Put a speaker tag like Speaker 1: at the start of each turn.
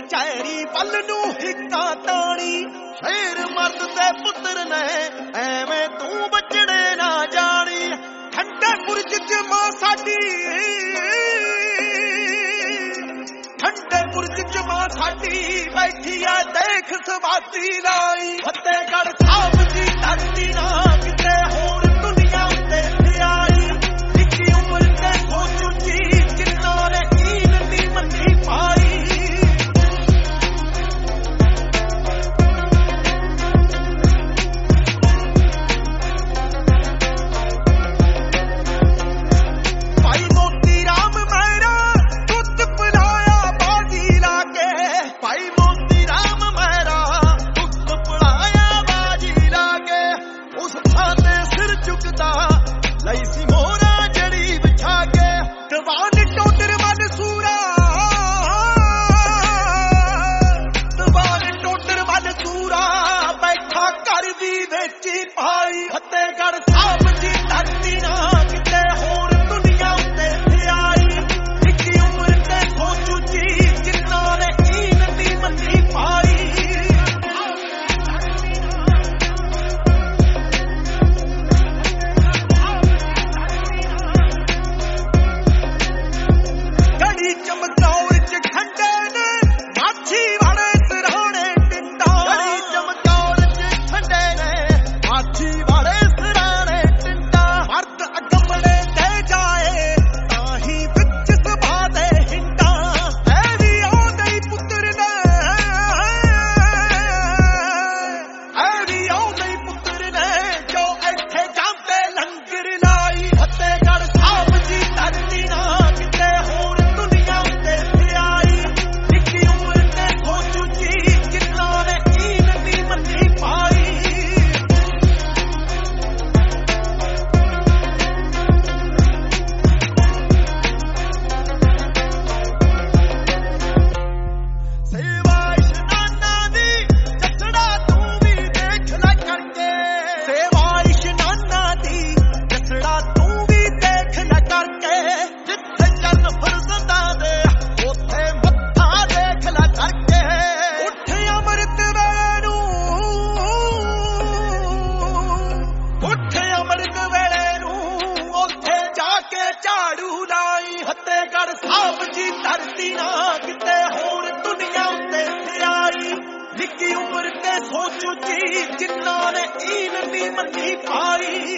Speaker 1: कचहरी पल नू हिक्का ताणी शेर मर्द दे पुत्र ने एवें तू बचड़े ना जानी ठंडे बुरज च मां साडी ठंडे बुरज च मां साडी बैठी है देख सवाती लाई फतेहगढ़ साहब दी धरती ना किते होर दुनिया उत्ते आई निक्की उम्र ते सोच उची जिन्ना ने ईन दी मंदी पाई फतेहगढ़ साहब दी धरती ना किते होर दुनिया उत्ते आई निक्की उम्र ते सोच उची जिन्ना ने ईन दी मंदी पाई गड़ी चमकौर च खंडे ने माछी वाले सिरहाने टिंडा गड़ी चमकौर च खंडे ने माछी फतेहगढ़ साहब दी धरती ना किते होर दुनिया उत्ते आई निक्की उम्र ते सोच उची जिन्ना ने ईन दी मंदी पाई